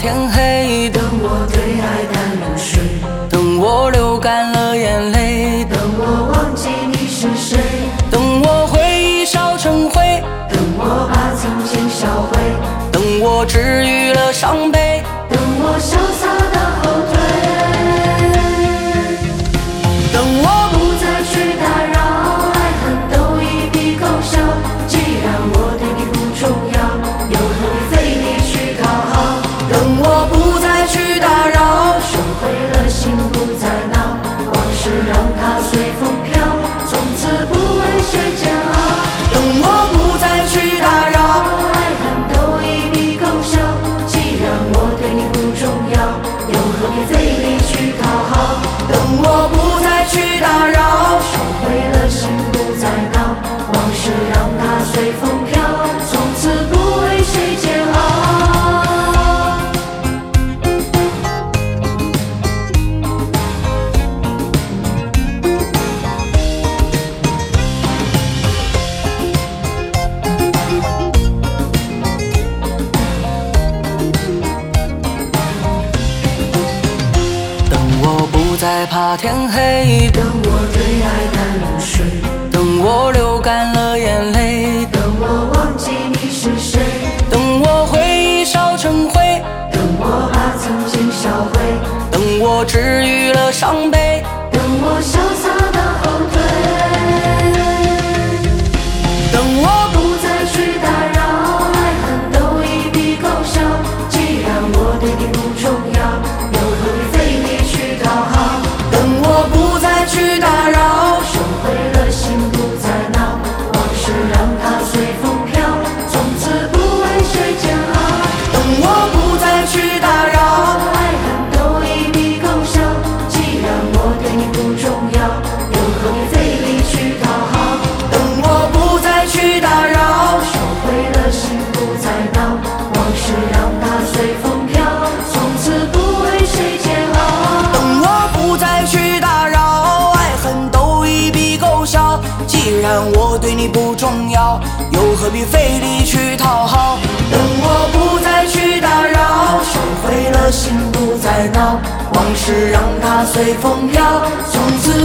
天黑， 等我对爱淡如水， 等我流干了眼泪， 等我忘记你是谁， 等我回忆烧成灰， 等我把曾经销毁， 等我治愈了伤悲， 等我潇洒的后退， 等我不再去打扰，爱恨都一笔勾销。既然我对你不重要，又何必费力去讨好？ 等我不再去打扰， 收回了心不再闹，往事让它随风飘，从此不为谁煎熬。 等我不再去打扰， 爱恨都一笔勾销。既然我对你不重要，又何必费力去讨好？ 等我不再去打扰， 收回了心不再闹，往事让它随风飘，从此不为谁煎熬。 等我不再怕天黑， 等我对爱淡如水， 等我流干了眼泪， 等我忘记你是谁， 等我回忆烧成灰， 等我把曾经销毁， 等我治愈了伤悲， 等我潇洒的后退， 等我不再去打扰，爱恨都一笔勾销。既然我对你不重要，又何必费力去讨好？ 等我不再去打扰， 收回了心不再闹，往事让它随风飘，从此不为谁煎熬。 等我不再去打扰， 爱恨都一笔勾销。既然我对你不重要，又何必费力去讨好？ 等我不再去打扰， 收回了心不再闹，往事让它随风飘，从此不为谁煎熬。 等我不再去打扰，爱恨都一笔勾销。既然我对你不重要，又何必费力去讨好？等我不再去打扰，收回了心不再闹，往事让它随风飘，从此